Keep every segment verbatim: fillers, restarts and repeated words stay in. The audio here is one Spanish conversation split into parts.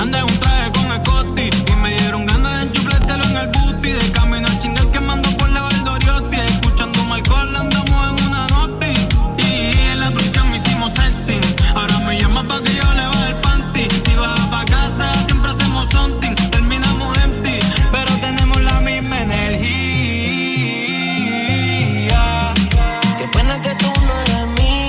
Anda en un traje con escote y me dieron ganas de enchuflárselo en el booty. De camino al chingal quemando por la Valdoriotti. Escuchando Marcol, andamos en una noti. Y en la prisión hicimos sexting. Ahora me llama pa' que yo le baje el panty. Si vas pa' casa siempre hacemos something. Terminamos empty, pero tenemos la misma energía. Qué pena que tú no eres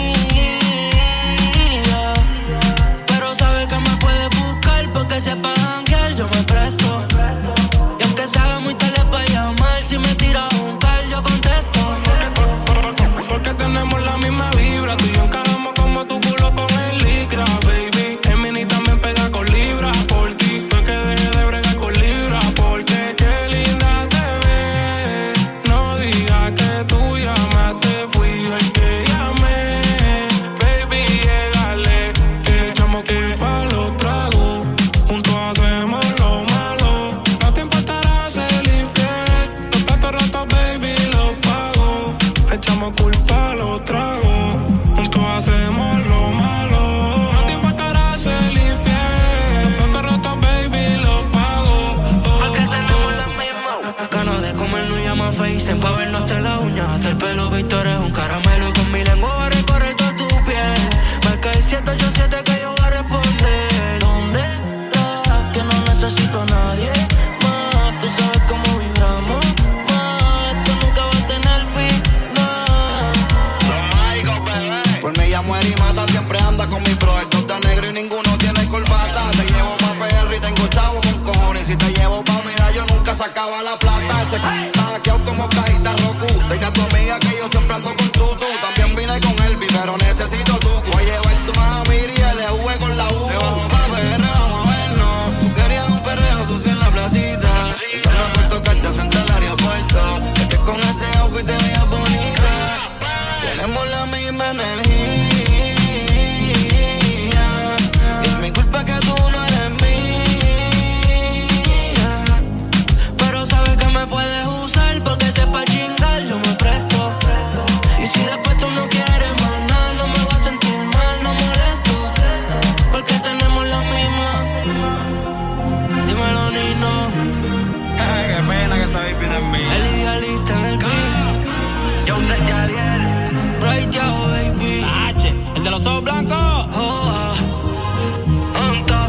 mía, pero sabes que me puedes buscar porque sepa janguear, yo me presto. Y aunque sea muy tarde para llamar, si me tiras un call yo contesto. Porque tenemos la misma vibra, tú y yo encajamos como tu culo con el licra, baby. En mini también pega con libra, por ti fue que dejé de bregar con libra, porque qué linda te ves. No digas que tú llamaste, fui yo el que llamé. Baby, llégale, le echamos culpa a los tragos, juntos hacemos lo malo. No te importará ser infiel, los platos rotos, baby, los pago. Le echamos culpa a los tragos, juntos hacemos lo malo. No te importará ser infiel, los platos rotos, baby, los pago. Porque tenemos la misma. Ganas de comer no llama FaceTime pa' vernos de la uña hasta el pelo, Víctor es un caramelo y con mi lengua voy a recorrer toda tu piel. Marca el siete ocho siete que yo voy a responder. ¿Dónde estás? Que no necesito a nadie más. Tú sabes cómo vibramos más. Esto nunca va a tener final. Por mí ella muere y mata, siempre anda con mi bro. El dos está negro y ninguno tiene corbata. Te llevo pa' P R y tengo chavo con cojones. Y si te llevo pa' mira, yo nunca sacaba la plata. Ese c*** está hackeado como cajita Roku. Te diga a tu amiga que yo siempre ando con tutu. También vine con Elvis, pero necesito tu. Voy a llevar tu mamiri y L V con la U. Me bajo pa' P R, vamos a vernos. Tú querías un perreo sucio en la placita. Y yo no puedo tocarte frente al aeropuerto. Es que con ese outfit te veías bonita. Tenemos la misma energía. Y es mi culpa que tú no eres mía, Pero sabes que me puedes usar porque sepa chingar, yo me presto. Y si después tú no quieres más nada, no me vas a sentir mal, no molesto. Porque tenemos la misma. Dímelo, Nino. Ay, qué pena que esa baby no es mía. El idealista en el beat. Yo sé Jadiel. Right, yo, baby. H, el de los ojos blancos. Oh, ah. On top.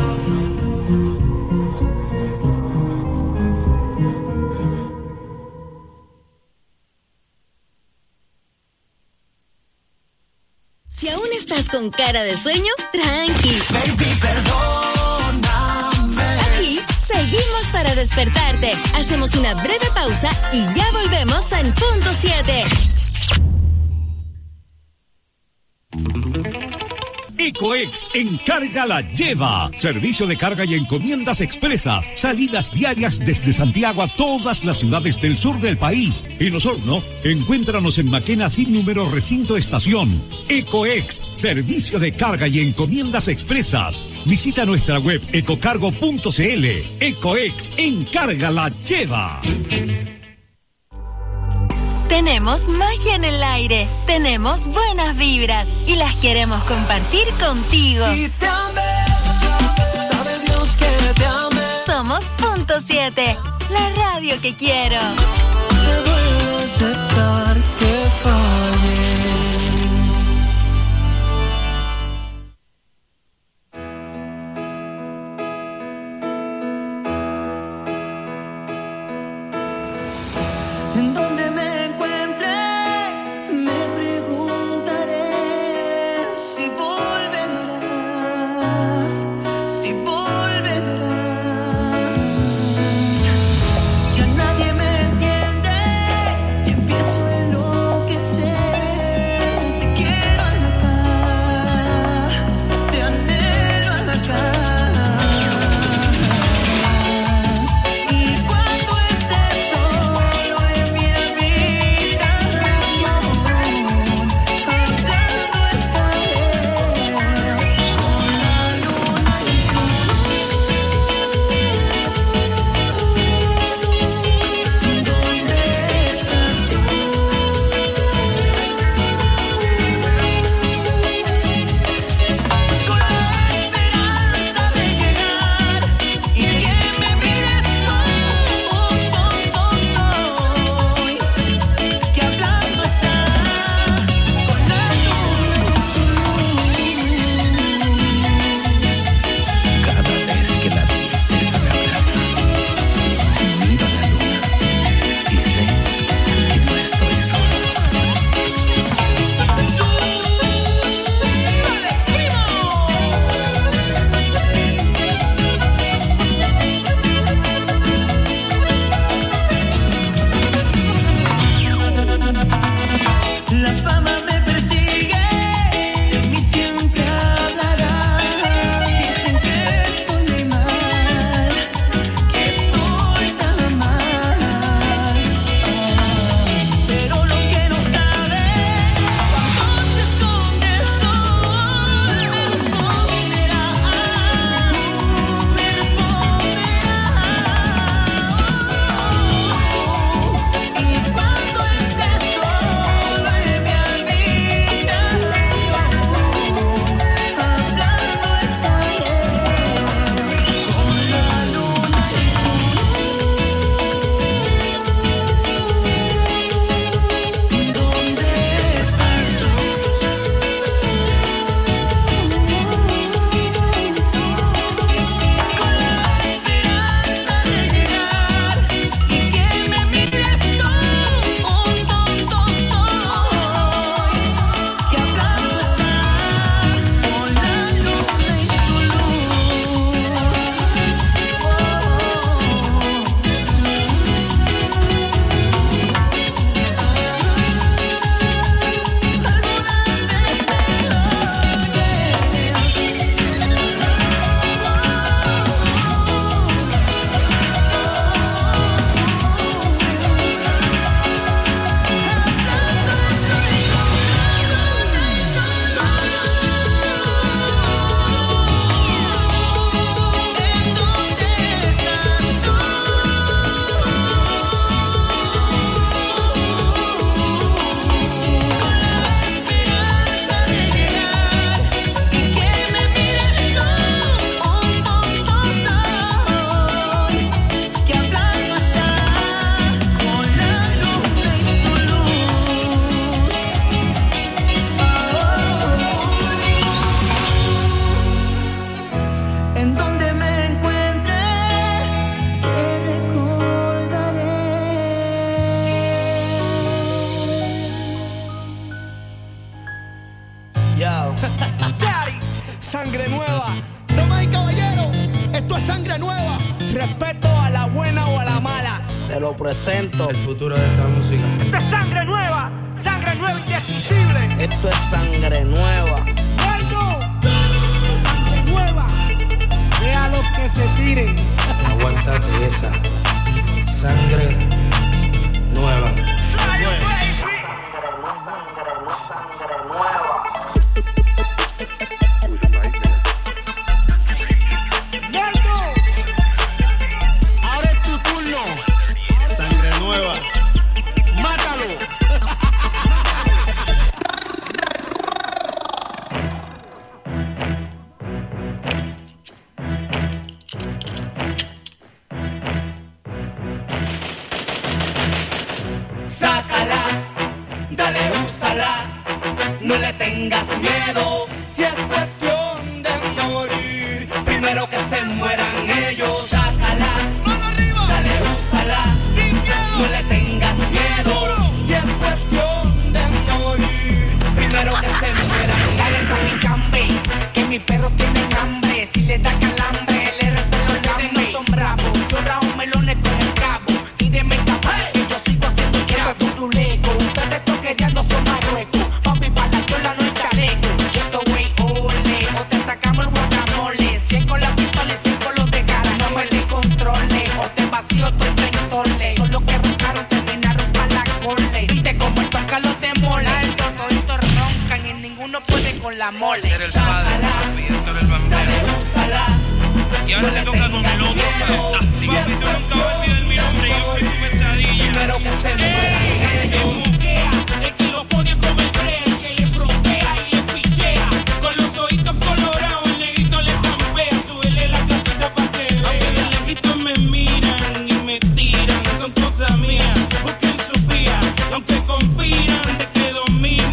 Si aún estás con cara de sueño, tranqui. Baby, perdóname. Aquí seguimos para despertarte. Hacemos una breve pausa y ya volvemos en punto siete. Ecoex Encarga la Lleva. Servicio de carga y encomiendas expresas. Salidas diarias desde Santiago a todas las ciudades del sur del país. En Osorno, encuéntranos en Maquena sin número recinto estación. Ecoex, servicio de carga y encomiendas expresas. Visita nuestra web ecocargo punto cl. Ecoex Encarga la Lleva. Tenemos magia en el aire, tenemos buenas vibras y las queremos compartir contigo. Y te amé, sabe Dios que te amé. Somos punto siete, la radio que quiero. Me duele aceptar que fallé. En donde me encuentre, me preguntaré si volverás, si volverás. Ya nadie me entiende y empiezo a enloquecer. sangre nueva. Respeto a la buena o a la mala. Te lo presento. El futuro de esta música. Esto es sangre nueva. Sangre nueva indestructible. Esto es sangre nueva. ¡Algo! Sangre nueva. Vea los que se tiren. Aguántate esa. Sangre nueva. Sangre nueva. No le tengas miedo, si es cuestión de morir, primero que se mueran ellos. Sácala, mano arriba, dale, úsala, sin miedo. No le tengas miedo, si es cuestión de morir, primero que se mueran. Dale esa mi cambe, que mis perros tienen hambre. Si le da calambre, el R se lo llame. No son bravos, yo rajo melones con el cabo. Tíreme capaz, que yo sigo haciendo esto turuleco. Ustedes toquereando son Marruecos. La mole. Ser el padre, papi, Héctor el bambero. Y ahora te toca con el otro fantástico. Papi, tú nunca olvidas mi nombre, yo soy tu pesadilla. Primero que se mueran ellos. El que lo pone a comer brea, que le frontea y le pichea. Con los ojitos colorados, el negrito le zampea. Súbele la casita pa' que vea. Aunque de lejitos me miran y me tiran, son cosas mías, busquen su vía. Aunque conspiran de que dominan,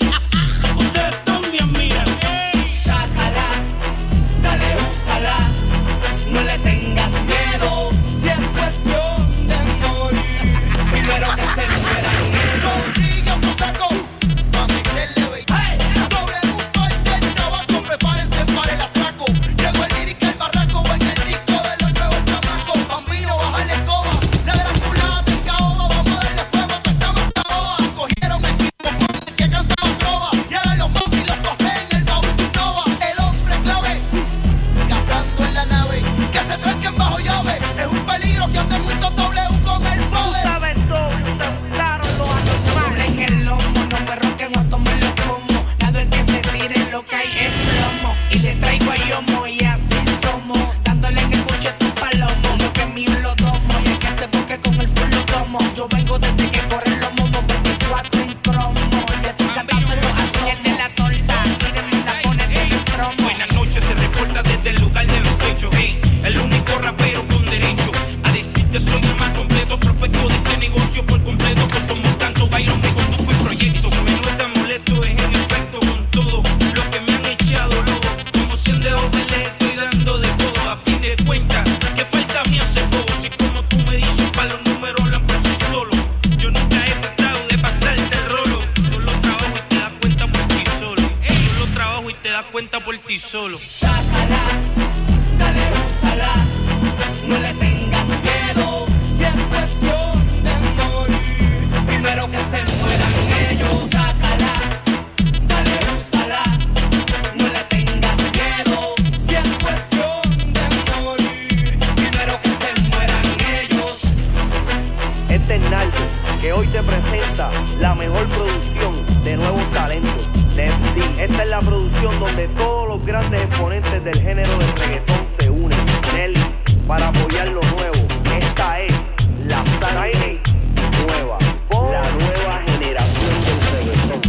no le tengas miedo, si es cuestión de morir, primero que se mueran ellos. Sigue un saco, pa' meterle ve. Doble un parte del tabaco, prepárense para el atraco. Llegó el lírica, el barraco, en el disco de los nuevos chamacos. Bambino, bájale escoba, la de la fulana del caoba. Vamos a darle fuego a esta mazaoa. Cogieron equipo con el que cantaba trova, y ahora los mami los pasé en el baúl Nova. El hombre clave, cazando en la nave. Que se tranquen bajo llave, es un peligro que anden muchos W con el fraude. Sabes todo, te gustaron los anormales. En el lomo, no me roquen o tomen los como. Nada el que se tire lo que hay es plomo. Y le traigo a yomo y así somos. Dándole en el buche a tu palomo. Lo que es mío lo tomo y el que se busque con el full lo tomo. Yo vengo desde que corren los momos, veinticuatro en cromo. De tu canta se lo hacen el de la torta. Tírenme la ponen en el promo. Buenas noches, se reporta desde el lugar de los hechos, hey. El único rapero con derecho a decir que soy el más completo prospecto de este negocio por completo. Por como tanto bailo me conduzco el proyecto. Me no está molesto, es en efecto con todo lo que me han echado loco. Como si en de les estoy dando de todo. A fin de cuentas, que falta me hace poco. Si como tú me dices, para los números la empecé solo. Yo nunca he tratado de pasarte el rolo. Solo trabajo y te das cuenta por ti solo. Solo trabajo y te das cuenta por ti solo. Sácala, dale, úsala, no le tengas miedo, si es cuestión de morir, primero que se mueran ellos. Sácala, dale, úsala, no le tengas miedo, si es cuestión de morir, primero que se mueran ellos. Este es Naldo, que hoy te presenta la mejor producción de nuevos talentos de M C. Esta es la producción donde todos los grandes exponentes del género del reggaetón se unen. Nelly, para apoyar lo nuevo. Esta es la sangre nueva, la nueva generación del reggaetón.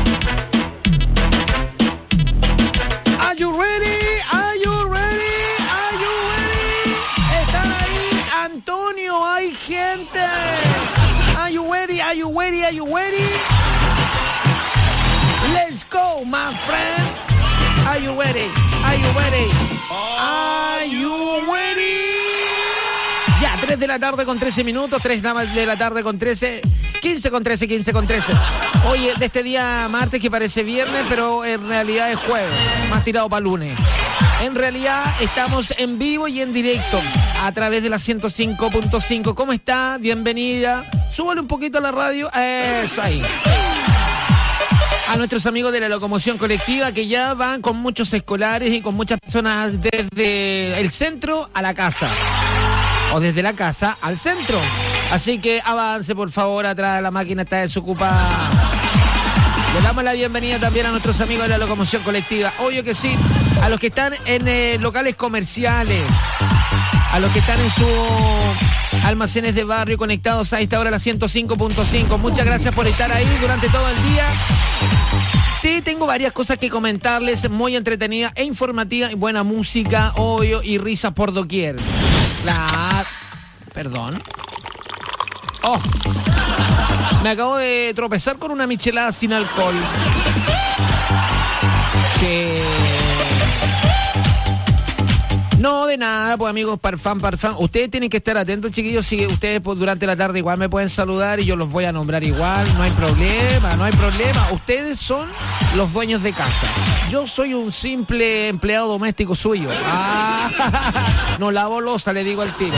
Are you ready? Are you ready? Are you ready? Están ahí, Antonio, hay gente. Are you ready? Are you ready? Are you ready? Let's go, my friend. Are you ready? Are you ready? Are you ready? Ya, tres de la tarde con trece minutos, tres de la tarde con trece, quince con trece, quince con trece. Oye, de este día martes que parece viernes, pero en realidad es jueves, más tirado para lunes. En realidad estamos en vivo y en directo a través de la ciento cinco punto cinco. ¿Cómo está? Bienvenida. Súbale un poquito a la radio. Eso ahí. A nuestros amigos de la locomoción colectiva que ya van con muchos escolares y con muchas personas desde el centro a la casa. O desde la casa al centro. Así que avance, por favor, atrás, la máquina está desocupada. Le damos la bienvenida también a nuestros amigos de la locomoción colectiva. Obvio que sí, a los que están en eh, locales comerciales, a los que están en sus almacenes de barrio conectados a esta hora a la ciento cinco punto cinco. Muchas gracias por estar ahí durante todo el día. Sí, tengo varias cosas que comentarles, muy entretenida e informativa, y buena música, obvio, y risas por doquier. La... Perdón. Oh. Me acabo de tropezar con una michelada sin alcohol. Que... No, de nada, pues amigos, parfán, parfán. Ustedes tienen que estar atentos, chiquillos. Si ustedes pues, durante la tarde igual me pueden saludar y yo los voy a nombrar igual. No hay problema, no hay problema. Ustedes son los dueños de casa. Yo soy un simple empleado doméstico suyo. Ah, no lavo loza, le digo al tiro.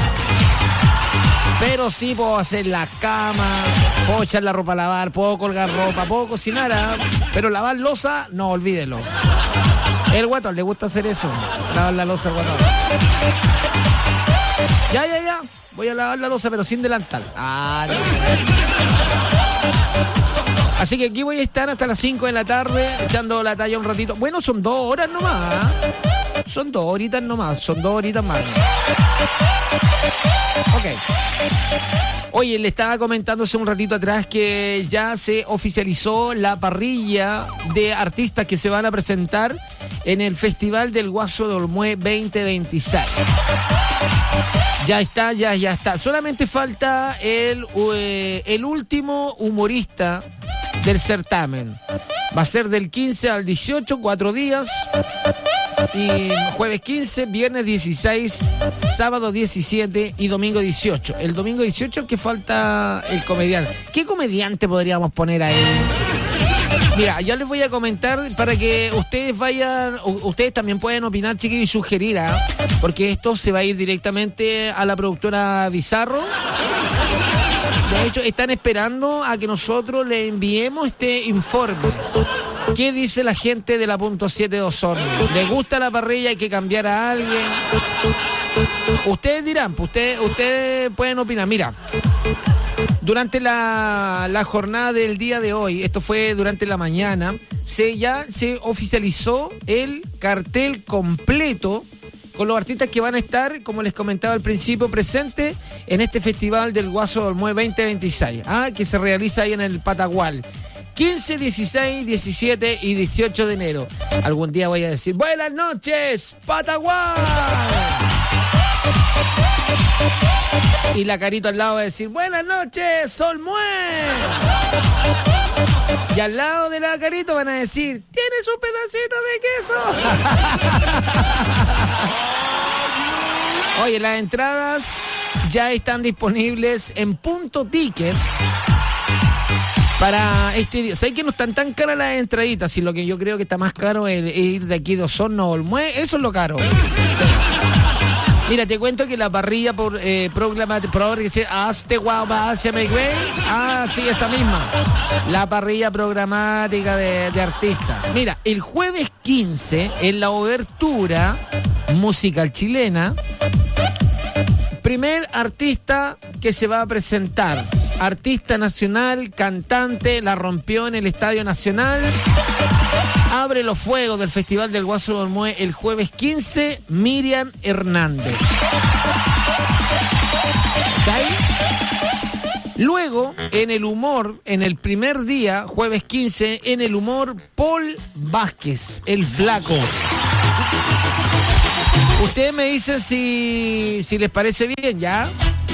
Pero sí puedo hacer la cama, puedo echar la ropa a lavar, puedo colgar ropa, puedo cocinar, ¿eh? Pero lavar loza, no, olvídelo. El guatón le gusta hacer eso, lavar la loza al guatón. Ya, ya, ya, voy a lavar la loza, pero sin delantal. Ah, no. Así que aquí voy a estar hasta las cinco de la tarde, echando la talla un ratito. Bueno, son dos horas nomás, ¿eh? Son dos horitas nomás, son dos horitas más. Ok. Oye, le estaba comentando hace un ratito atrás que ya se oficializó la parrilla de artistas que se van a presentar en el Festival del Guaso de Olmué veinte veintiséis. Ya está, ya, ya está. Solamente falta el, eh, el último humorista del certamen. Va a ser del quince al dieciocho, cuatro días. Y jueves quince, viernes dieciséis, sábado diecisiete y domingo dieciocho. El domingo dieciocho es que falta el comediante. ¿Qué comediante podríamos poner ahí? Mira, ya les voy a comentar para que ustedes vayan, ustedes también pueden opinar, chiquillos, y sugerir, ¿eh? Porque esto se va a ir directamente a la productora Bizarro. De hecho, están esperando a que nosotros le enviemos este informe. ¿Qué dice la gente de la punto siete de Osorno? ¿Les gusta la parrilla? ¿Hay que cambiar a alguien? Ustedes dirán, ustedes, ustedes pueden opinar. Mira, durante la, la jornada del día de hoy, esto fue durante la mañana, se ya se oficializó el cartel completo con los artistas que van a estar, como les comentaba al principio, presentes en este Festival del Guaso de Olmué veinte veintiséis, ¿ah? Que se realiza ahí en el Patagual. quince, dieciséis, diecisiete y dieciocho de enero. Algún día voy a decir, buenas noches, Patagual. Y la Carito al lado va a decir, buenas noches, Olmué. Y al lado de la Carito van a decir, ¿tienes un pedacito de queso? Oye, las entradas ya están disponibles en Punto Ticket para este día. ¿Sabes que no están tan caras las entraditas? Si lo que yo creo que está más caro es ir de aquí de Osorno a Olmué, eso es lo caro. Sí. Mira, te cuento que la parrilla por eh, programa por que se hazte guapa, hazme güey. Ah, sí, esa misma. La parrilla programática de, de artistas. Mira, el jueves quince, en la obertura musical chilena, primer artista que se va a presentar. Artista nacional, cantante, la rompió en el Estadio Nacional. Abre los fuegos del Festival del Guaso de Olmué el jueves quince, Miriam Hernández. ¿Sabes? Luego, en el humor, en el primer día, jueves quince, en el humor, Paul Vázquez, el flaco. Ustedes me dicen si, si les parece bien, ¿ya?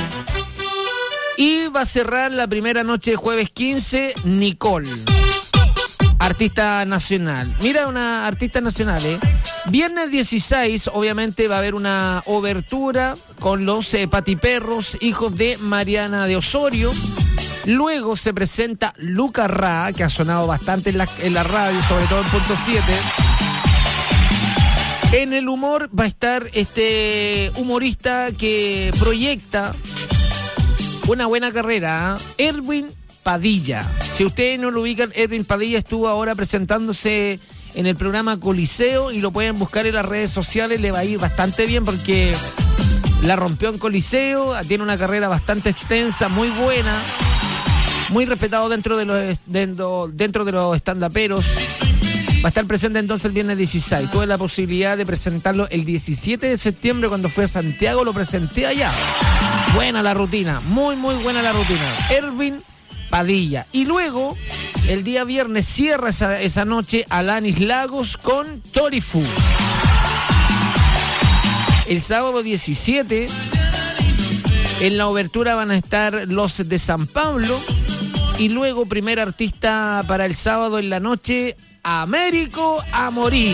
Y va a cerrar la primera noche de jueves quince, Nicole, artista nacional. Mira, una artista nacional, ¿eh? Viernes dieciséis, obviamente, va a haber una obertura con los eh, Patiperros, hijos de Mariana de Osorio. Luego se presenta Luca Ra, que ha sonado bastante en la, en la radio, sobre todo en Punto siete. En el humor va a estar este humorista que proyecta una buena carrera, ¿eh? Erwin Padilla. Si ustedes no lo ubican, Erwin Padilla estuvo ahora presentándose en el programa Coliseo y lo pueden buscar en las redes sociales, le va a ir bastante bien porque la rompió en Coliseo, tiene una carrera bastante extensa, muy buena, muy respetado dentro de los dentro, dentro de los stand-uperos. Va a estar presente entonces el viernes dieciséis. Tuve la posibilidad de presentarlo el diecisiete de septiembre cuando fui a Santiago, lo presenté allá. Buena la rutina, muy muy buena la rutina. Erwin Padilla. Y luego, el día viernes cierra esa, esa noche Alanis Lagos con Torifu. El sábado diecisiete, en la obertura van a estar los de San Pablo. Y luego, primer artista para el sábado en la noche, Américo a morir.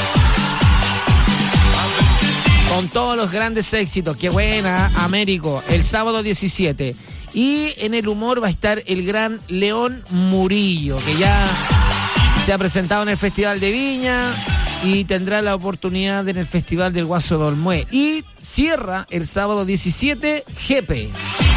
Con todos los grandes éxitos. Qué buena, Américo. El sábado diecisiete. Y en el humor va a estar el gran León Murillo, que ya se ha presentado en el Festival de Viña y tendrá la oportunidad en el Festival del Guaso de Olmué. Y cierra el sábado diecisiete, Jepe.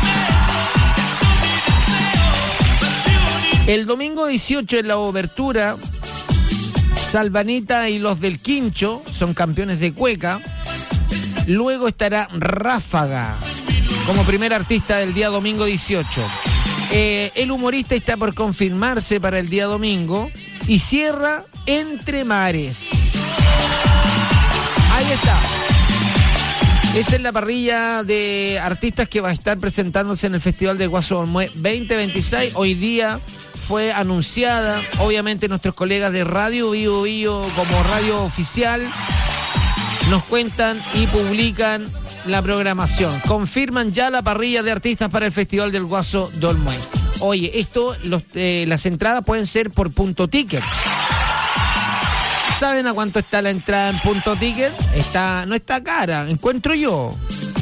El domingo dieciocho en la obertura, Salvanita y los del Quincho son campeones de cueca. Luego estará Ráfaga como primer artista del día domingo dieciocho. Eh, el humorista está por confirmarse para el día domingo. Y cierra Entre Mares. Ahí está. Esa es la parrilla de artistas que va a estar presentándose en el Festival del Guaso Olmué veinte veintiséis. Hoy día fue anunciada. Obviamente nuestros colegas de Radio Bio Bio como radio oficial nos cuentan y publican la programación. Confirman ya la parrilla de artistas para el Festival del Guaso de Olmué. Oye, esto, los, eh, las entradas pueden ser por Punto Ticket. ¿Saben a cuánto está la entrada en Punto Ticket? Está, no está cara, encuentro yo.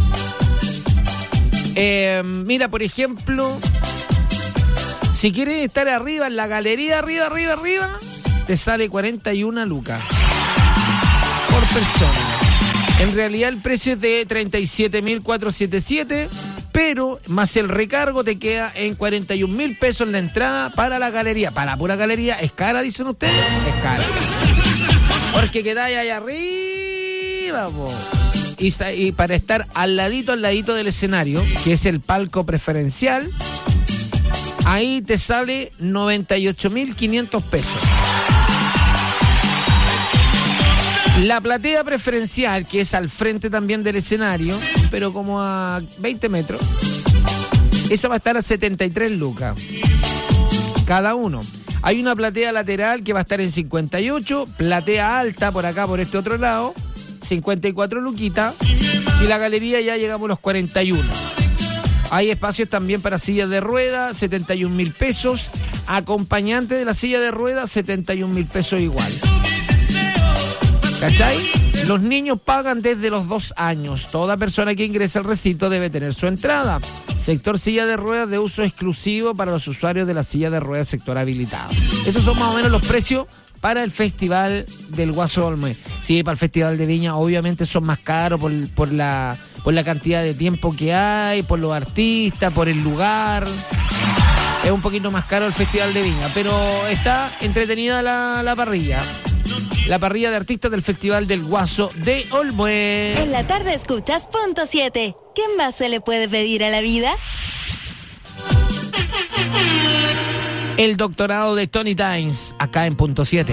Eh, mira, por ejemplo, si quieres estar arriba, en la galería, arriba, arriba, arriba, te sale cuarenta y una lucas por persona. En realidad el precio es de treinta y siete mil cuatrocientos setenta y siete, pero más el recargo te queda en cuarenta y un mil pesos la entrada para la galería. Para la pura galería, ¿es cara, dicen ustedes? Es cara. Porque quedáis ahí arriba, po. Y, y para estar al ladito, al ladito del escenario, que es el palco preferencial, ahí te sale noventa y ocho mil quinientos pesos. La platea preferencial, que es al frente también del escenario, pero como a veinte metros, esa va a estar a setenta y tres lucas cada uno. Hay una platea lateral que va a estar en cincuenta y ocho, platea alta por acá, por este otro lado, cincuenta y cuatro luquitas, y la galería ya llegamos a los cuarenta y uno. Hay espacios también para sillas de ruedas, setenta y un mil pesos, acompañante de la silla de ruedas, setenta y un mil pesos igual. ¿Cachai? Los niños pagan desde los dos años. Toda persona que ingrese al recinto debe tener su entrada. Sector silla de ruedas de uso exclusivo para los usuarios de la silla de ruedas sector habilitado. Esos son más o menos los precios para el Festival del Guaso Olmué. Sí, para el Festival de Viña obviamente son más caros por, por, la, por la cantidad de tiempo que hay, por los artistas, por el lugar. Es un poquito más caro el Festival de Viña, pero está entretenida la, la parrilla. La parrilla de artistas del Festival del Guaso de Olmué. En la tarde escuchas Punto siete. ¿Qué más se le puede pedir a la vida? El doctorado de Tony Times, acá en Punto siete.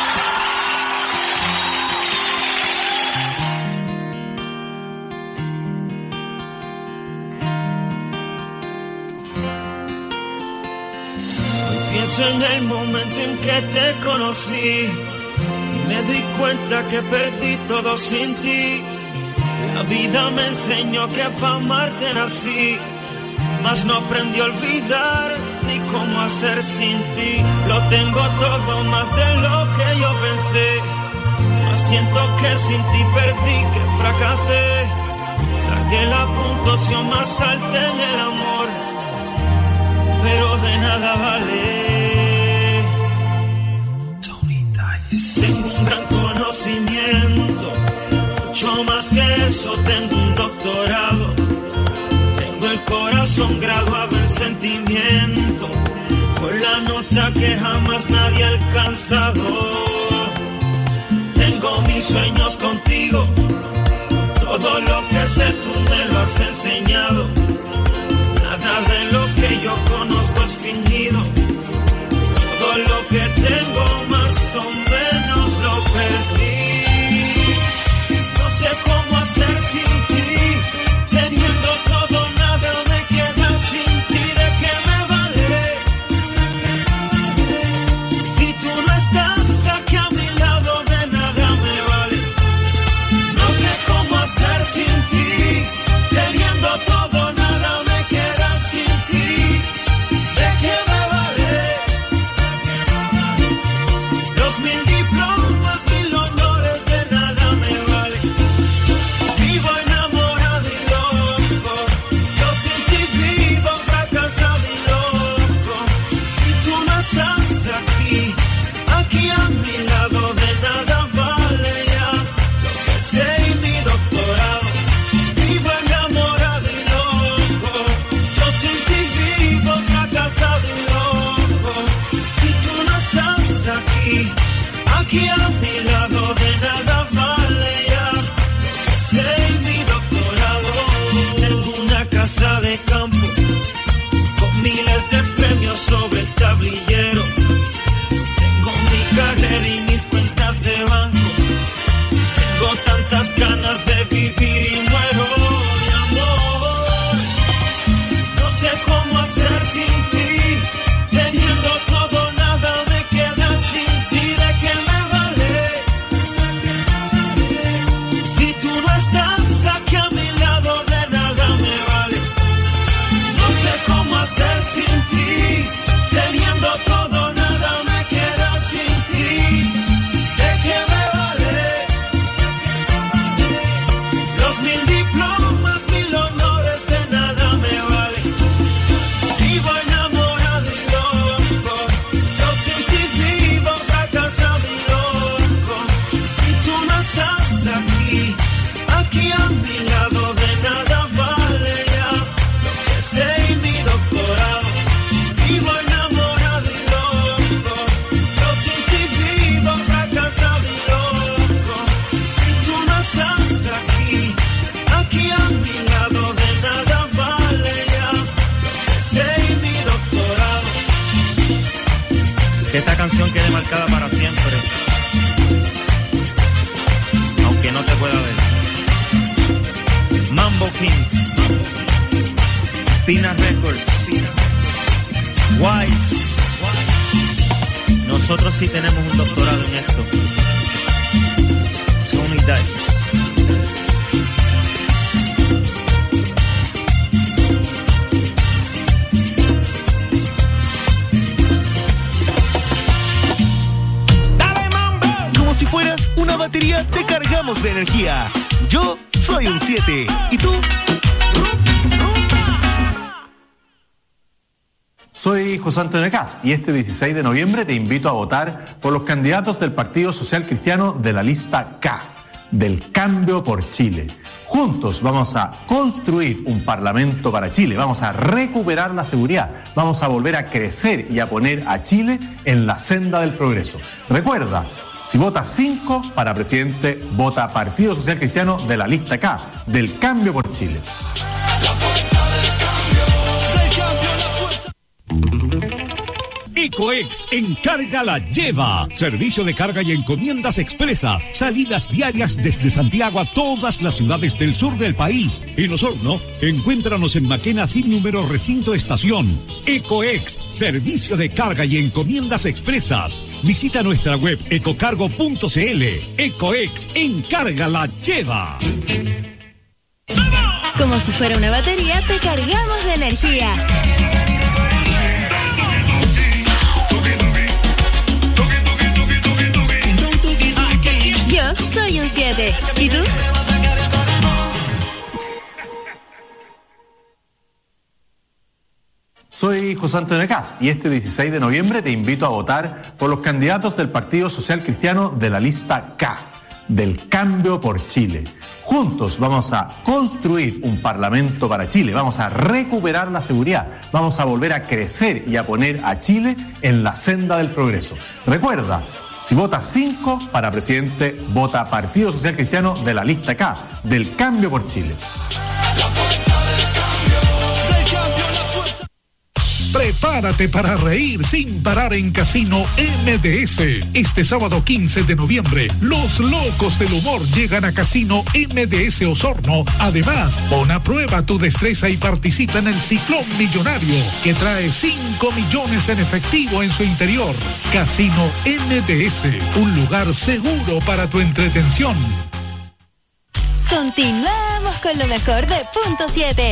Hoy pienso en el momento en que te conocí. Me di cuenta que perdí todo sin ti. La vida me enseñó que para amarte nací, mas no aprendí a olvidar ni cómo hacer sin ti. Lo tengo todo más de lo que yo pensé, mas siento que sin ti perdí, que fracasé. Saqué la puntuación más alta en el amor, pero de nada vale. Tengo un gran conocido conocimiento. Mucho más que eso, tengo un doctorado. Tengo el corazón graduado en sentimiento, con la nota que jamás nadie ha alcanzado. Tengo mis sueños contigo, todo lo que sé tú me lo has enseñado. Nada de lo que yo conozco es fingido. Todo lo que tengo más o menos lo perdí. No sé cómo hacer sin ti, teniendo todo nada me queda sin ti. ¿De qué me vale? Si tú no estás aquí a mi lado, de nada me vale. No sé cómo hacer sin ti, teniendo todo nada me queda sin ti. ¿De qué me vale? Los mil diplomas, mil honores, de nada me vale. Vivo enamorado y loco, yo sin ti vivo fracasado y loco. Si tú no estás aquí, aquí a mi lado, de nada vale ya lo que sé y mi doctorado. Vivo enamorado y loco, yo sin ti vivo fracasado y loco. Si tú no estás aquí, aquí a mi lado, de nada vale ya lo que sé y mi doctorado. Tengo una casa de campo con miles de premios sobre el tablillero. Tengo mi carrera y mis cuentas de banco. Tengo tantas ganas de vivir y muero de amor. No sé cómo hacer sin ti, teniendo todo nada me queda sin ti. ¿De qué me vale? Si tú no estás aquí a mi lado, de nada me vale. No sé cómo hacer sin ti, teniendo todo nada me queda sin ti. ¿De qué me vale? Los mil diplomas, mil honores, de nada me vale. Vivo enamorado y loco, yo sin ti vivo fracasado y loco. Si tú no estás aquí, aquí a mi lado, de nada vale ya lo que sé y mi doctorado. Vivo enamorado y loco, yo sin ti vivo fracasado y loco. Si tú no estás aquí, aquí a mi lado, de nada vale ya lo que sé y mi doctorado. Que esta canción quede marcada para siempre, aunque no te pueda ver. Mambo Kings, Pina Records, Wise. Nosotros sí tenemos un doctorado en esto. Tony Dice. Como si fueras una batería, te cargamos de energía. Yo soy un siete. ¿Y tú? Soy José Antonio Cast y este dieciséis de noviembre te invito a votar por los candidatos del Partido Social Cristiano de la lista K, del Cambio por Chile. Juntos vamos a construir un parlamento para Chile, vamos a recuperar la seguridad, vamos a volver a crecer y a poner a Chile en la senda del progreso. Recuerda, si votas cinco para presidente, vota Partido Social Cristiano de la lista K, del Cambio por Chile. Ecoex Encarga la Lleva. Servicio de carga y encomiendas expresas. Salidas diarias desde Santiago a todas las ciudades del sur del país. En Osorno, encuéntranos en Maquena sin número recinto estación. Ecoex, servicio de carga y encomiendas expresas. Visita nuestra web ecocargo punto cl. Ecoex Encarga la Lleva. Como si fuera una batería, te cargamos de energía. Yo soy un siete. ¿Y tú? Soy José Antonio Cast y este dieciséis de noviembre te invito a votar por los candidatos del Partido Social Cristiano de la lista K, del Cambio por Chile. Juntos vamos a construir un Parlamento para Chile, vamos a recuperar la seguridad, vamos a volver a crecer y a poner a Chile en la senda del progreso. Recuerda, si votas cinco para presidente, vota Partido Social Cristiano de la lista K, del Cambio por Chile. Prepárate para reír sin parar en Casino M D S. Este sábado quince de noviembre, los locos del humor llegan a Casino M D S Osorno. Además, pon a prueba tu destreza y participa en el Ciclón Millonario, que trae cinco millones en efectivo en su interior. Casino M D S, un lugar seguro para tu entretención. Continuamos con lo mejor de Punto siete.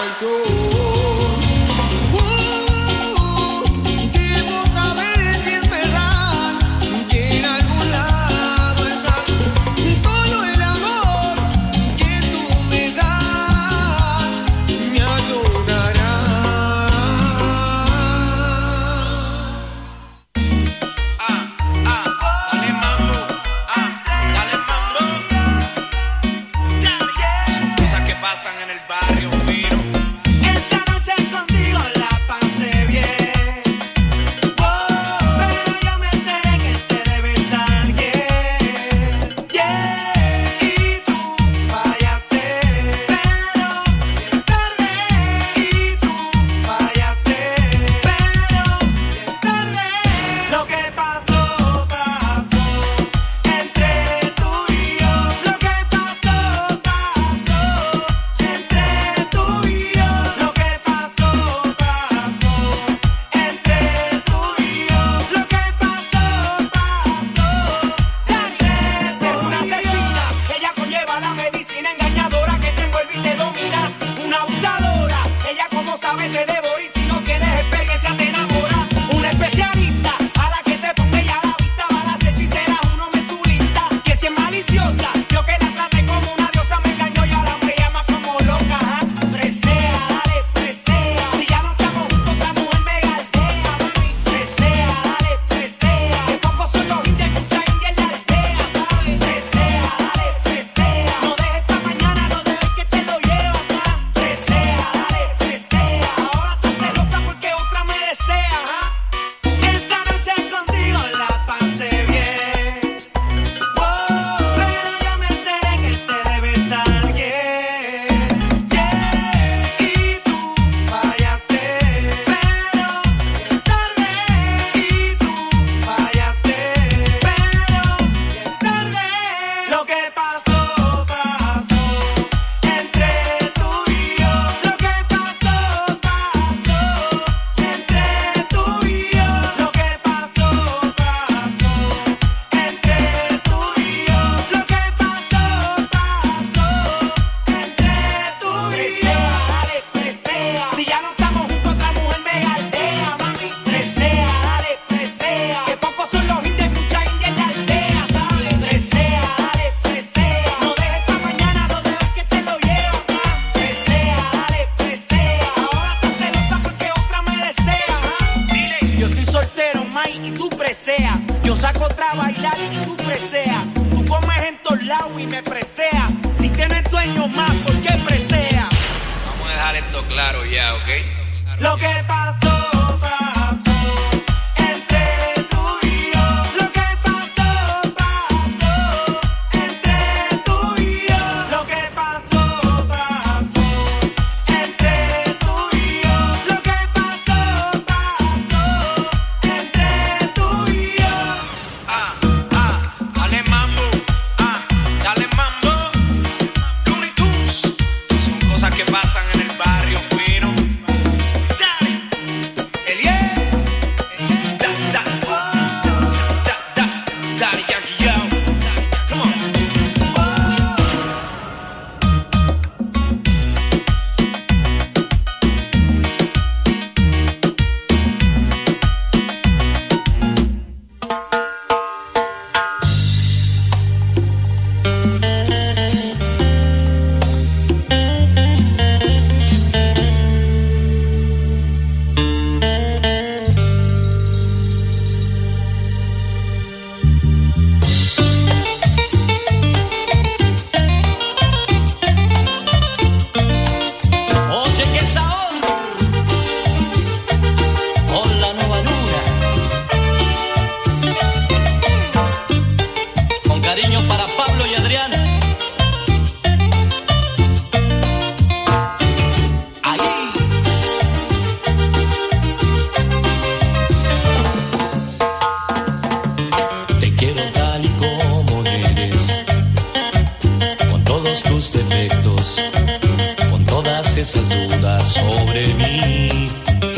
esas dudas sobre mí.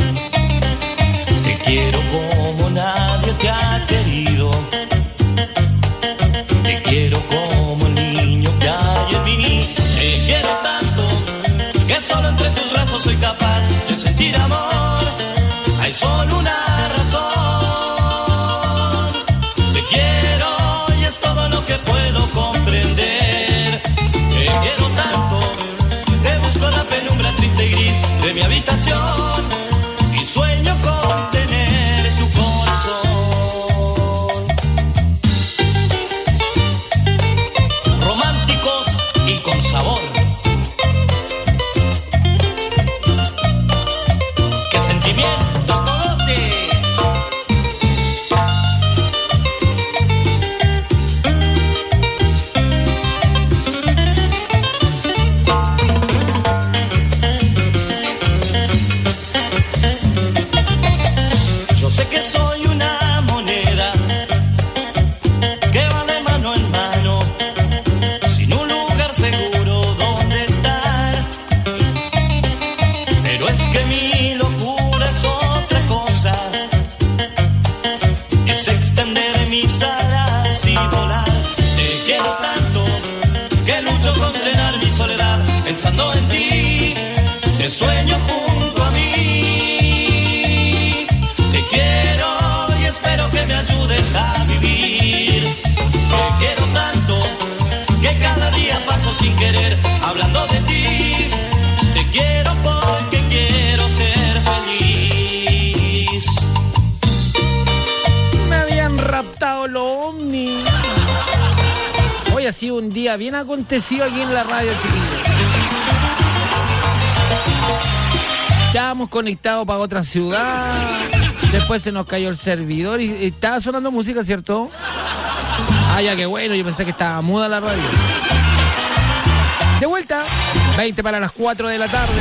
Te quiero como nadie te ha querido. Te quiero como el niño que hay en mí. Te quiero tanto que solo entre tus brazos sentir amor, hay solo una razón. Te quiero y es todo lo que puedo comprender. Te quiero tanto, te busco la penumbra triste y gris de mi habitación y sueño con tener tu corazón. Románticos y con sabor. ¡Qué sentimiento, cogote! Yo sé que soy una moneda que va de mano en mano, sin un lugar seguro donde estar. Pero es que mi locura es otra cosa, es extender mis alas y volar. Te quiero tanto que lucho con llenar mi soledad, pensando en ti, te sueño junto a mí. Te quiero y espero que me ayudes a vivir. Te quiero tanto que cada día paso sin querer hablando de ti. Te quiero porque quiero ser feliz. Me habían raptado los ovnis. Hoy ha sido un día bien acontecido aquí en la radio, chiquillos. Estábamos conectados para otra ciudad. Después se nos cayó el servidor y, y estaba sonando música, ¿cierto? Ah, ya, qué bueno, yo pensé que estaba muda la radio. De vuelta, veinte para las cuatro de la tarde.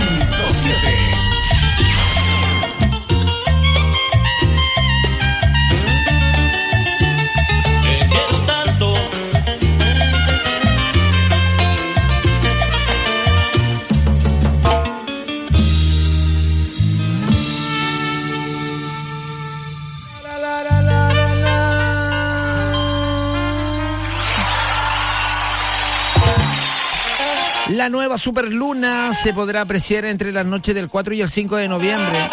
Te quiero tanto. La nueva superluna se podrá apreciar entre las noches del cuatro y el cinco de noviembre.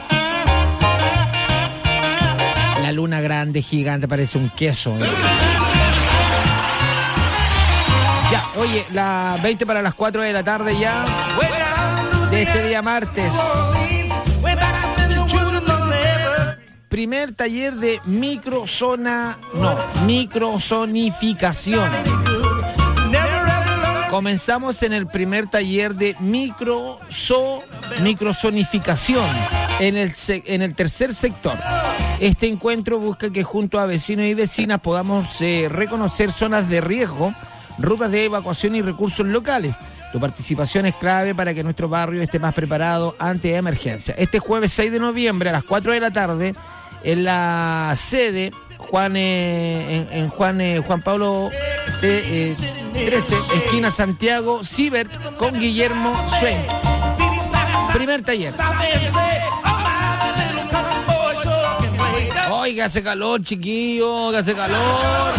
La luna grande, gigante, parece un queso. ¿eh? Ya, oye, las veinte para las cuatro de la tarde ya de este día martes. Primer taller de microzona, no, microzonificación. Comenzamos en el primer taller de microzo, microzonificación en el, en el tercer sector. Este encuentro busca que junto a vecinos y vecinas podamos eh, reconocer zonas de riesgo, rutas de evacuación y recursos locales. Tu participación es clave para que nuestro barrio esté más preparado ante emergencia. Este jueves seis de noviembre a las cuatro de la tarde en la sede Juan eh, en, en Juan eh, Juan Pablo eh, eh, trece, esquina Santiago, Cibert, con Guillermo Swain. Primer taller. Oiga, hace calor, chiquillo, hace calor.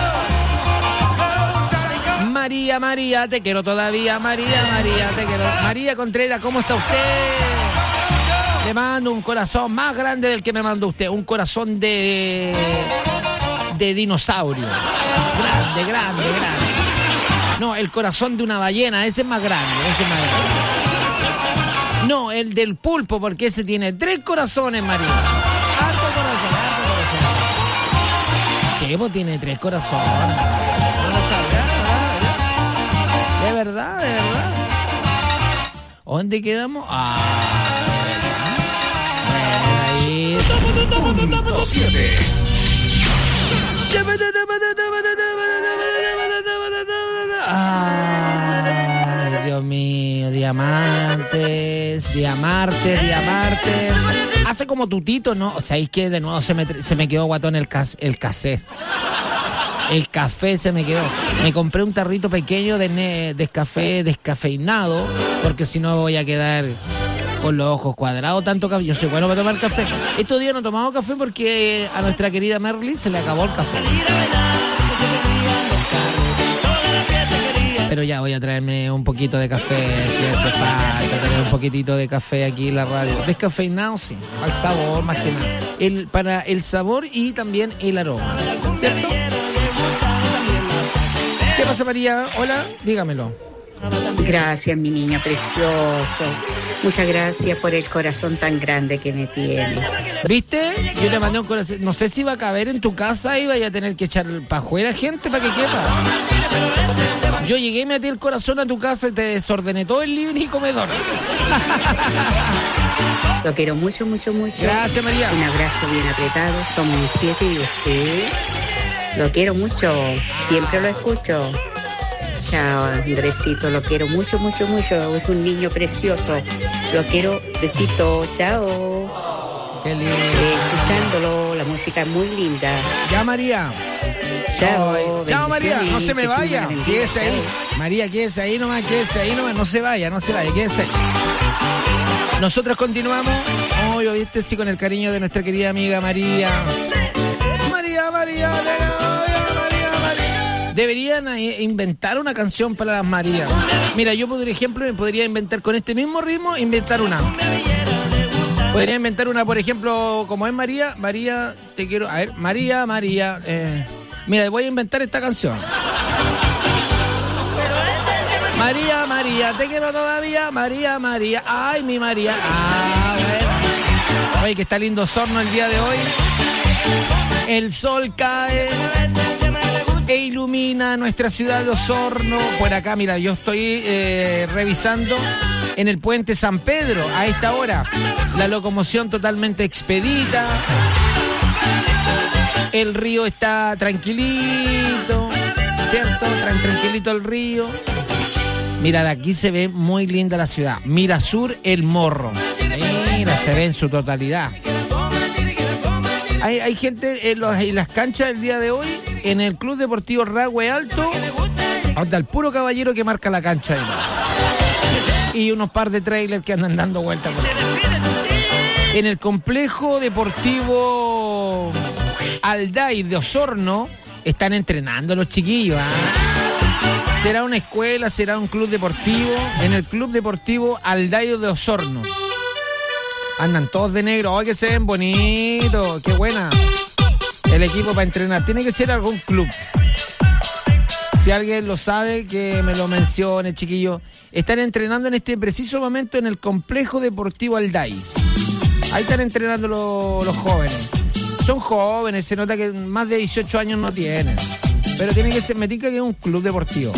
María, María, te quiero todavía, María, María, te quiero. María Contreras, ¿cómo está usted? Le mando un corazón más grande del que me mandó usted, un corazón de de dinosaurio. Grande, grande, grande. No, el corazón de una ballena, ese es más grande, ese es más grande. No, el del pulpo, porque ese tiene tres corazones, María. Harto corazón, harto corazón. Sí, pues tiene tres corazones. No lo sabía, ¿verdad? De verdad, de verdad. ¿Dónde quedamos? Ah, ahí. Punto siete. Ay, Dios mío, diamantes, diamantes, diamantes. Hace como tutito, ¿no? O sea, es que de nuevo se me, se me quedó guatón el, cas, el cassette. El café se me quedó. Me compré un tarrito pequeño de, ne, de café descafeinado, porque si no voy a quedar con los ojos cuadrados. Tanto café. Yo soy bueno para tomar café. Estos días no tomamos café porque a nuestra querida Merly se le acabó el café. Pero ya voy a traerme un poquito de café, si hace falta, tener un poquitito de café aquí en la radio. Descafeinado, sí, al sabor más que nada. El, para el sabor y también el aroma, ¿cierto? ¿Qué pasa, María? Hola, dígamelo. Gracias, mi niño precioso. Muchas gracias por el corazón tan grande que me tienes. ¿Viste? Yo te mandé un corazón. No sé si va a caber en tu casa y vaya a tener que echar para afuera gente para que quepa. Yo llegué y metí el corazón a tu casa y te desordené todo el living y comedor. Lo quiero mucho, mucho, mucho. Gracias, María. Un abrazo bien apretado. Somos siete y usted. Lo quiero mucho. Siempre lo escucho. Chao, Andresito, lo quiero mucho, mucho, mucho. Es un niño precioso. Lo quiero, besito, chao. Qué lindo. Eh, escuchándolo, la música es muy linda. Ya, María. Chao. Chao, María, no se me vaya. Quédese ahí. Chao. María, quédese ahí nomás, quédese ahí nomás. No se vaya, no se vaya, quédese ahí. Nosotros continuamos. Hoy, oh, viste, sí, con el cariño de nuestra querida amiga María. María, María, María. Deberían inventar una canción para las Marías. Mira, yo por ejemplo me podría inventar con este mismo ritmo, inventar una. Podría inventar una, por ejemplo, como es María, María, te quiero, a ver, María, María, eh, mira, voy a inventar esta canción. María, María, te quiero todavía, María, María, ay, mi María. Ah, bueno. Oye, que está lindo Osorno el día de hoy. El sol cae e ilumina nuestra ciudad de Osorno. Por acá, mira, yo estoy eh, revisando en el puente San Pedro a esta hora. La locomoción totalmente expedita. El río está tranquilito, ¿cierto? Tran- tranquilito el río. Mira, de aquí se ve muy linda la ciudad. Mira sur, El Morro. Mira, se ve en su totalidad. Hay, hay gente en, los, en las canchas del día de hoy, en el Club Deportivo Ragüe Alto, hasta el puro caballero que marca la cancha ahí. Y unos par de trailers que andan dando vueltas por ahí. En el Complejo Deportivo Alday de Osorno están entrenando los chiquillos. ¿eh? ¿Será una escuela? ¿Será un club deportivo? En el Club Deportivo Alday de Osorno. Andan todos de negro. ¡Ay, que se ven bonitos! ¡Qué buena! El equipo para entrenar. Tiene que ser algún club. Si alguien lo sabe, que me lo mencione, chiquillos. Están entrenando en este preciso momento en el Complejo Deportivo Alday. Ahí están entrenando los, los jóvenes. Son jóvenes, se nota que más de dieciocho años no tienen. Pero tiene que ser, me tica que es un club deportivo.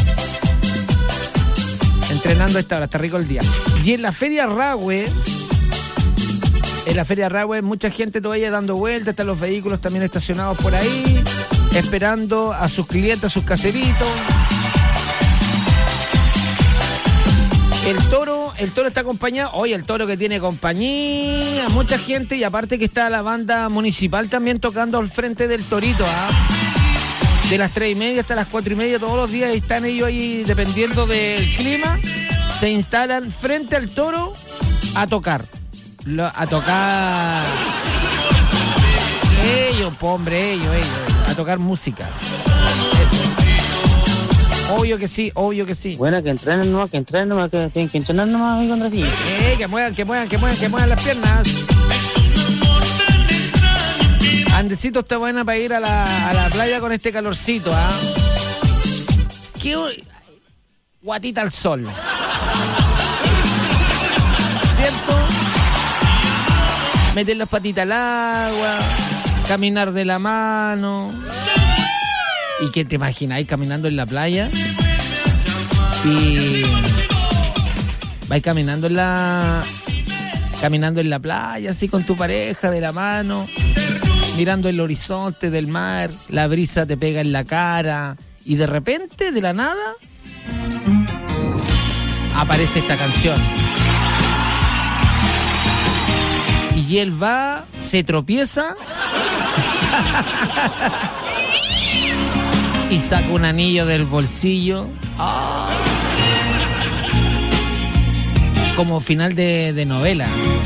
Entrenando a esta hora, está rico el día. Y en la Feria Ragüe... En la Feria Ragüe mucha gente todavía dando vueltas, están los vehículos también estacionados por ahí, esperando a sus clientes, a sus caseritos. El toro, el toro está acompañado, oye, el toro que tiene compañía, mucha gente, y aparte que está la banda municipal también tocando al frente del torito, ¿ah? De las tres y media hasta las cuatro y media todos los días están ellos ahí, dependiendo del clima, se instalan frente al toro a tocar. Lo, a tocar ellos, po, hombre, ellos, ellos, a tocar música. Eso. Obvio que sí, obvio que sí. Bueno, que entrenen nomás, que entrenen nomás, que tienen que entrenar nomás ahí contra ti. Eh, que muevan, que muevan, que muevan, que muevan las piernas. Andesito está buena para ir a la, a la playa con este calorcito, ¿ah? ¿eh? Qué guatita al sol. ¿Cierto? Meter las patitas al agua, caminar de la mano. ¿Y qué te imagináis caminando en la playa? Y vais caminando en la caminando en la playa, así con tu pareja de la mano, mirando el horizonte del mar, la brisa te pega en la cara y de repente, de la nada, aparece esta canción. Y él va, se tropieza y saca un anillo del bolsillo. Oh. Como final de, de novela.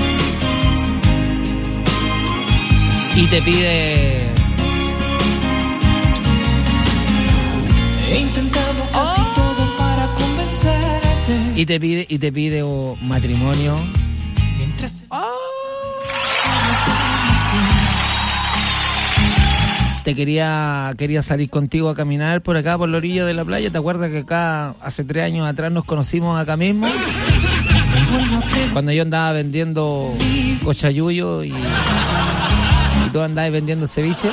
Y te pide... He intentado casi oh. todo para Y te pide, y te pide oh, matrimonio. Oh. Te quería, quería salir contigo a caminar por acá, por la orilla de la playa. ¿Te acuerdas que acá hace tres años atrás nos conocimos acá mismo? Cuando yo andaba vendiendo cochayuyo y, y tú andabas vendiendo ceviche.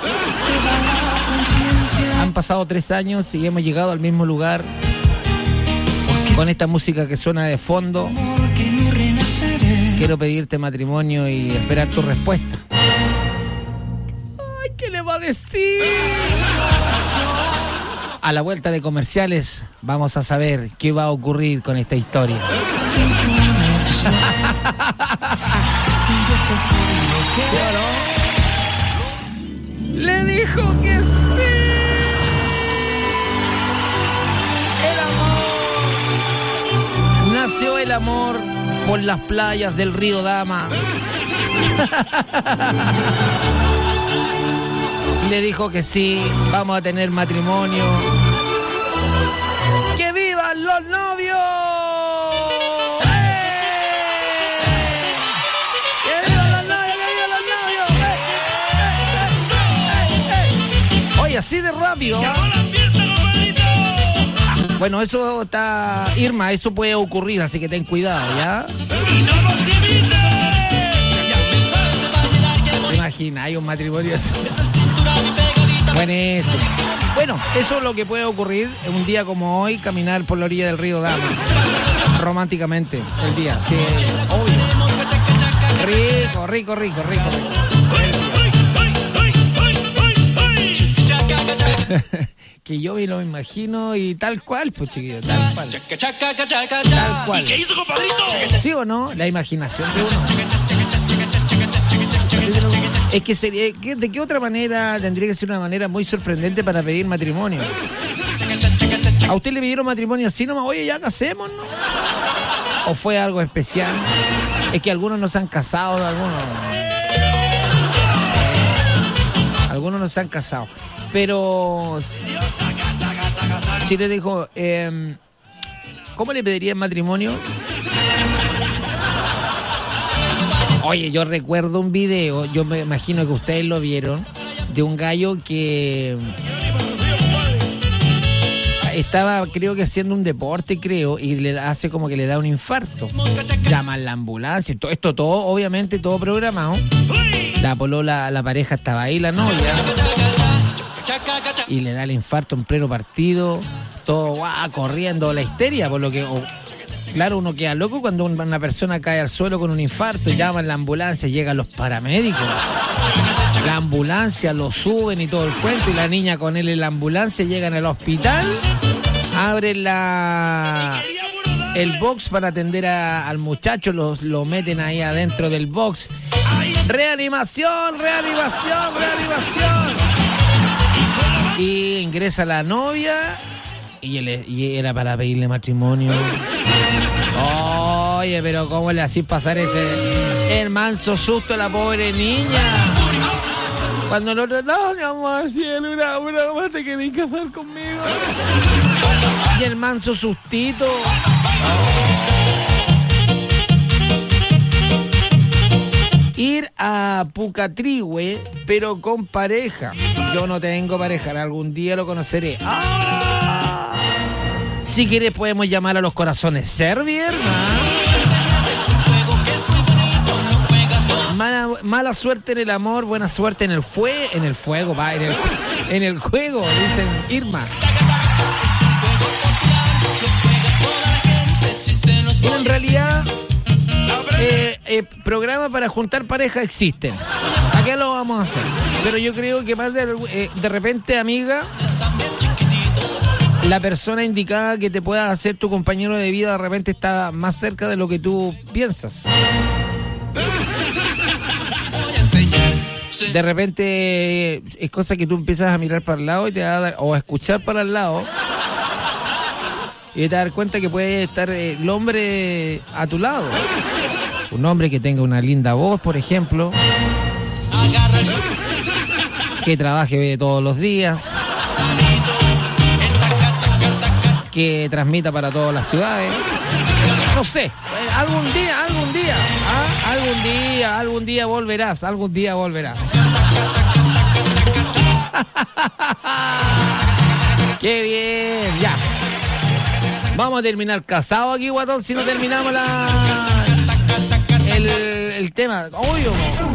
Han pasado tres años y hemos llegado al mismo lugar con esta música que suena de fondo. Quiero pedirte matrimonio y esperar tu respuesta. Ay, ¿qué le va a decir? A la vuelta de comerciales vamos a saber qué va a ocurrir con esta historia. Le dijo que sí. El amor. Nació el amor por las playas del río Dama. Le dijo que sí, vamos a tener matrimonio. ¡Que vivan los novios! Así de rápido. Bueno, eso está... Irma, eso puede ocurrir, así que ten cuidado, ¿ya? ¿Te imaginas? Hay un matrimonio así. Buenísimo. Bueno, eso es lo que puede ocurrir un día como hoy, caminar por la orilla del río Dama. Románticamente, el día. Sí, obvio. Rico, rico, rico, rico, rico. Que yo me lo imagino y tal cual, pues chiquillo, tal cual. Tal cual. ¿Y qué hizo, compadrito? ¿Sí o no? La imaginación de uno. Es que sería, ¿de qué otra manera tendría que ser una manera muy sorprendente para pedir matrimonio? ¿A usted le pidieron matrimonio así nomás? Oye, ya casémonos, ¿no? ¿O fue algo especial? Es que algunos no se han casado, algunos... Algunos no se han casado. Pero si le dijo, eh, ¿cómo le pediría matrimonio? Oye, yo recuerdo un video, yo me imagino que ustedes lo vieron, de un gallo que estaba, creo que haciendo un deporte, creo, y le hace como que le da un infarto. Llaman la ambulancia, todo esto todo, obviamente todo programado. La polola, la pareja estaba ahí, la novia. Y le da el infarto en pleno partido, todo guau, corriendo, la histeria, por lo que, oh, claro, uno queda loco cuando una persona cae al suelo con un infarto, llaman la ambulancia, llegan los paramédicos, la ambulancia lo suben y todo el cuento, y la niña con él en la ambulancia llegan al hospital, abren la el box para atender a, al muchacho, lo, lo meten ahí adentro del box, reanimación, reanimación, reanimación. Y ingresa la novia y, él, y era para pedirle matrimonio. Oye, pero ¿cómo le hacís pasar ese el manso susto a la pobre niña? Cuando el otro, no, mi amor, cielo, una, una, una, te querés casar conmigo. Y el manso sustito. Ir a Pucatrihue, pero con pareja. Yo no tengo pareja, algún día lo conoceré. ¡Ah! Si quieres podemos llamar a los corazones Servier. Mala, mala suerte en el amor, buena suerte en el fue, en el fuego, va, en el, en el juego, dicen Irma. Bueno, en realidad... Eh, eh, programa para juntar pareja existen. Acá lo vamos a hacer. Pero yo creo que más de, eh, de repente, amiga, la persona indicada que te pueda hacer tu compañero de vida de repente está más cerca de lo que tú piensas. De repente eh, es cosa que tú empiezas a mirar para el lado y te va a dar, o a escuchar para el lado, y te das cuenta que puede estar eh, el hombre a tu lado. Un hombre que tenga una linda voz, por ejemplo, que trabaje todos los días, que transmita para todas las ciudades. No sé, algún día, algún día, ¿ah? algún día, algún día volverás, algún día volverás. ¡Qué bien! Ya. Vamos a terminar casados aquí, guatón, si no terminamos la el, el tema. Obvio, no.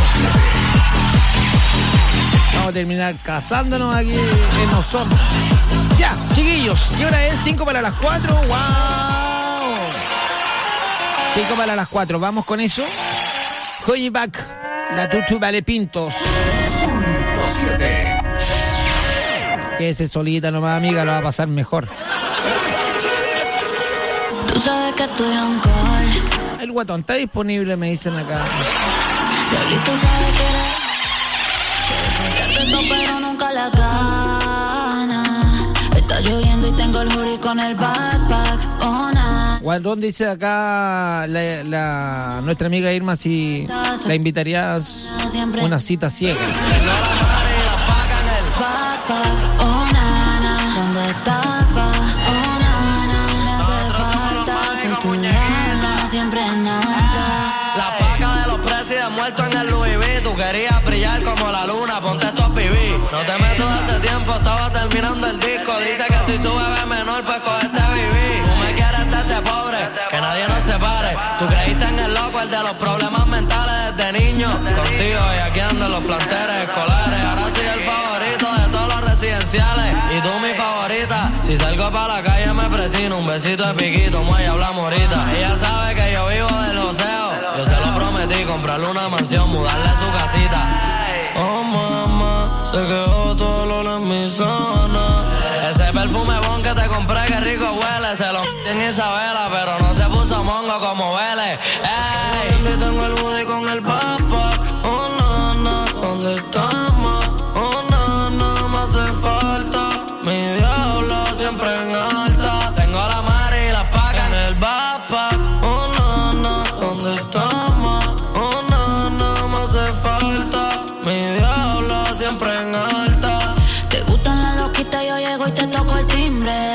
Vamos a terminar casándonos aquí en nosotros. Ya, chiquillos, ¿qué hora es? cinco para las cuatro. ¡Wow! cinco para las cuatro, vamos con eso. Hojiback, la Tutu Vale Pintos. Quédese solita nomás, amiga, lo va a pasar mejor. Tú sabes que estoy on call. El guatón está disponible, me dicen acá. Diablito sabe que eres pero nunca la gana. Está lloviendo y tengo el hoodie con el backpack. Oh, nah. Guatón dice acá la, la, nuestra amiga Irma si la invitarías una cita ciega. Oh, nana, ¿dónde estás, pa? Oh, nana, me hace falta. Soy tu nana, siempre nada. La paca de los presidentes muertos en el Louis V. Tú querías brillar como la luna, ponte esto a vivir. No te meto de hace tiempo, estaba terminando el disco. Dice que si sube ve menor, pues cogete a vivir. Tú me quieres desde pobre, que nadie nos separe. Tú creíste en el loco, el de los problemas mentales desde niño. Contigo y aquí andan los planteles escolares. Ahora sí el favorito de todos los residenciales. Y tú mi favorita. Si salgo para la calle me presino. Un besito de piquito, muelle, hablamos ahorita. Ella sabe que yo vivo del joseo. Yo se lo prometí, comprarle una mansión, mudarle a su casita. Oh mamá, se quedó todo el olor en mi zona. Ese perfume bon que te compré, que rico huele. Se lo en Isabela, pero no se puso mongo como huele. Ey, tengo el hoodie con el papa. Oh no, no, ¿dónde estamos? Oh no, no me hace falta. Mi diablo siempre en alta. Tengo la mari y la paca en el backpack. Oh no, no, ¿dónde estamos? Oh no, no me hace falta. Mi diablo siempre en alta. Te gustan las loquitas, yo llego y te toco el timbre.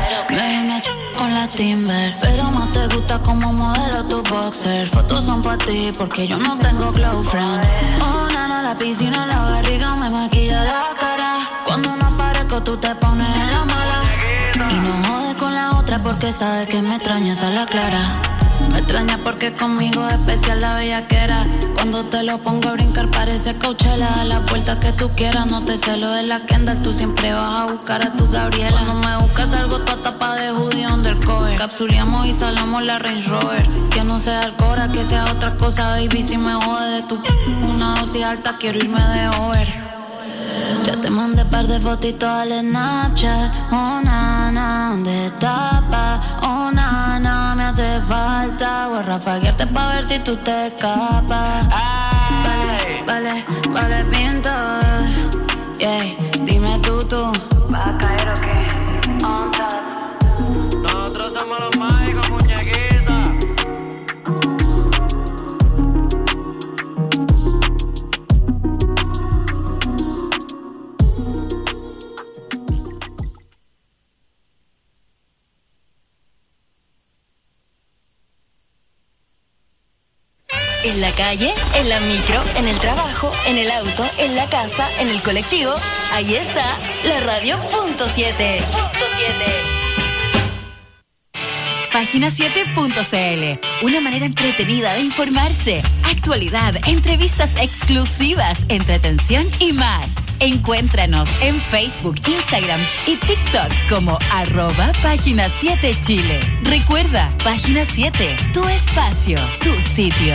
Me una ch con la Timber, pero más te gusta como modelo tu boxer. Fotos son para ti porque yo no tengo close friend. Oh, nana, la piscina, la barriga me maquilla la cara. Cuando no aparezco tú te pones en la mala. Y no jodes con la otra porque sabes que me extrañas a la clara. Me extraña porque conmigo es especial la bellaquera. Cuando te lo pongo a brincar parece Coachella. A la vuelta que tú quieras, no te celo de la Kendall. Tú siempre vas a buscar a tu Gabriela. Cuando me buscas algo toda tapa de hoodie undercover. Capsuleamos y salamos la Range Rover. Que no sea Alcora, que sea otra cosa, baby. Si me jode de tu p*** una dosis alta, quiero irme de over. Ya te mandé par de fotitos al Snapchat. Oh, nana, ¿dónde estás, pa? Oh, nana, me hace falta. Voy a rafaguearte pa' ver si tú te escapas. Vale, vale, vale, pintos. Yeah, dime tú, tú. ¿Vas a caer o qué? On top. Nosotros somos los mágicos, muñequitos. En la calle, en la micro, en el trabajo, en el auto, en la casa, en el colectivo. Ahí está la radio punto siete. Punto siete. Página siete punto c l. Una manera entretenida de informarse. Actualidad, entrevistas exclusivas, entretención y más. Encuéntranos en Facebook, Instagram y TikTok como arroba Página siete Chile. Recuerda, Página siete, tu espacio, tu sitio.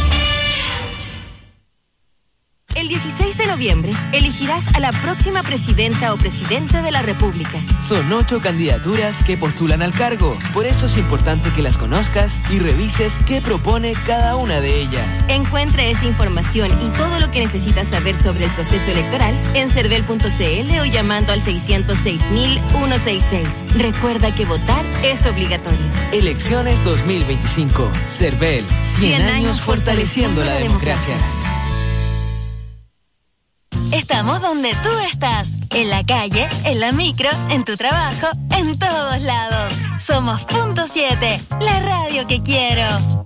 El dieciséis de noviembre elegirás a la próxima presidenta o presidente de la República. Son ocho candidaturas que postulan al cargo. Por eso es importante que las conozcas y revises qué propone cada una de ellas. Encuentra esta información y todo lo que necesitas saber sobre el proceso electoral en cervel punto c l o llamando al seiscientos seis mil ciento sesenta y seis. Recuerda que votar es obligatorio. Elecciones dos mil veinticinco. Cervel. cien años fortaleciendo la democracia. Esta Estamos donde tú estás, en la calle, en la micro, en tu trabajo, en todos lados. Somos Punto siete, la radio que quiero.